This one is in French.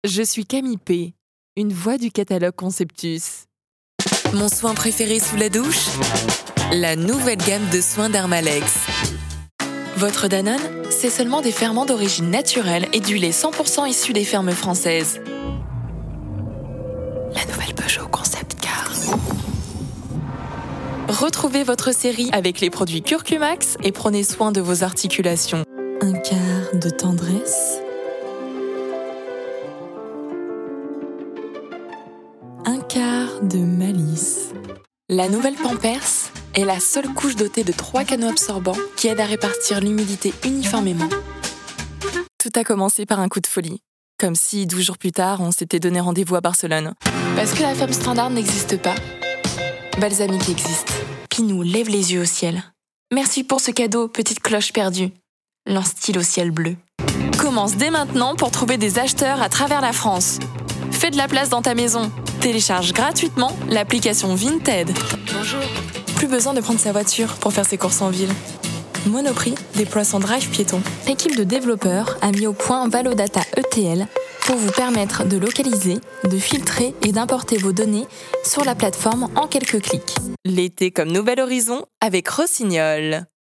Je suis Camille P, une voix du catalogue Conceptus. Mon soin préféré sous la douche ? La nouvelle gamme de soins Dermalex. Votre Danone, c'est seulement des ferments d'origine naturelle et du lait 100% issu des fermes françaises. La nouvelle Peugeot Concept Car. Retrouvez votre série avec les produits Curcumax et prenez soin de vos articulations. Un quart de tendresse. Un quart de malice. La nouvelle Pampers est la seule couche dotée de 3 canaux absorbants qui aident à répartir l'humidité uniformément. Tout a commencé par un coup de folie. Comme si 12 jours plus tard, on s'était donné rendez-vous à Barcelone. Parce que la femme standard n'existe pas. Balsamique existe. Pinou lève les yeux au ciel. Merci pour ce cadeau, petite cloche perdue. Lance-t-il au ciel bleu. Commence dès maintenant pour trouver des acheteurs à travers la France. Fais de la place dans ta maison. Télécharge gratuitement l'application Vinted. Bonjour. Plus besoin de prendre sa voiture pour faire ses courses en ville. Monoprix déploie son drive piéton. L'équipe de développeurs a mis au point Valodata ETL pour vous permettre de localiser, de filtrer et d'importer vos données sur la plateforme en quelques clics. L'été comme nouvel horizon avec Rossignol.